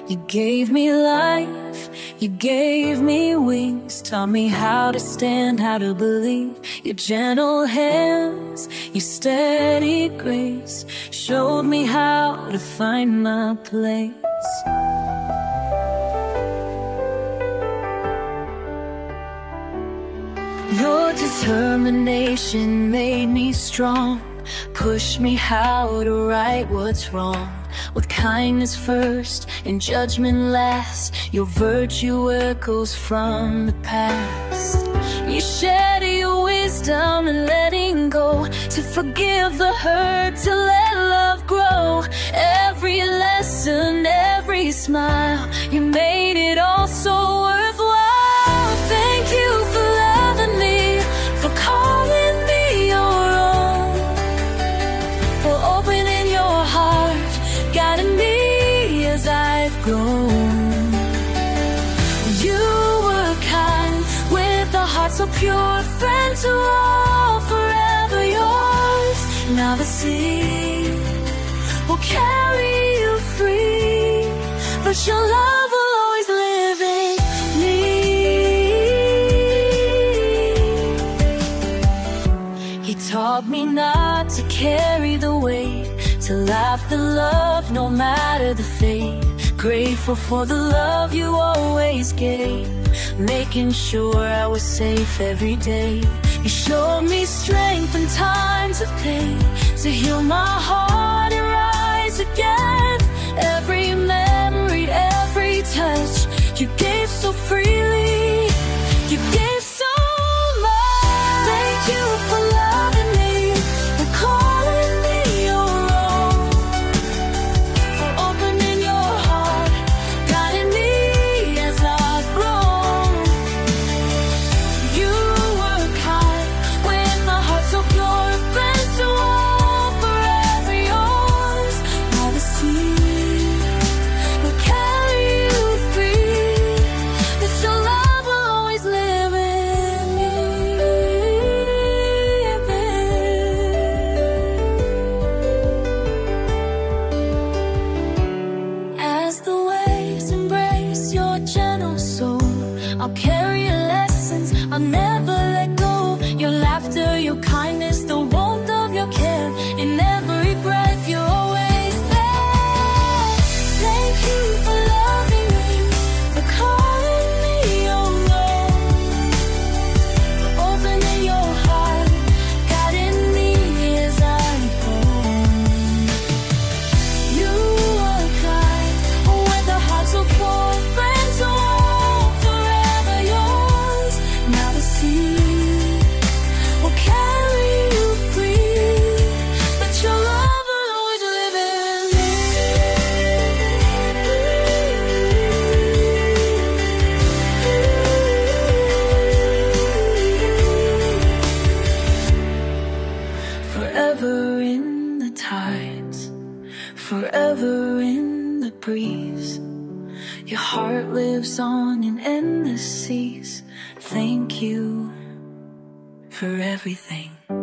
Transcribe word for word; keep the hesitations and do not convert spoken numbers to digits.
You gave me life, you gave me wings, taught me how to stand, how to believe. Your gentle hands, your steady grace, showed me how to find my place. Your determination made me strong, pushed me how to right what's wrong. With kindness first and judgment last, your virtue echoes from the past. You shared your wisdom in letting go, to forgive the hurt, to let love grow. Every lesson, every smile, you made it all so worthwhile. Thank you for loving me, for calling me your own, for opening your heart, guiding me as I've grown. You were kind, with a heart so pure, friend to all, forever yours. Now the sea will carry you free, but your love will always live in me. He taught me not to carry the weight, to laugh the love no matter the fate. Grateful for the love you always gave, making sure I was safe every day. You showed me strength in times of pain, to heal my heart and rise again. Every memory, every touch, you gave so freely, you gave so much. Thank you for loving me, for calling me your own, for opening your heart, guiding me as I've grown. You were kind, with a heart so pure, friend to all, forever yours. Now the sea will carry you free, that your love will always live in me. As the waves embrace your gentle soul, I'll carry your lessons, I'll never let go. Your laughter, your kindness, the warmth of your care, in every breath you're always there. Thank you for loving me, for calling me your own, for opening your heart, guiding me as I've grown. You are kind, with a heart so pure, friend to all, forever yours. Now the sea will carry you free, but your love will always live in me. Forever in the tides, forever in the breeze, your heart lives on in endless seas. Thank you for everything.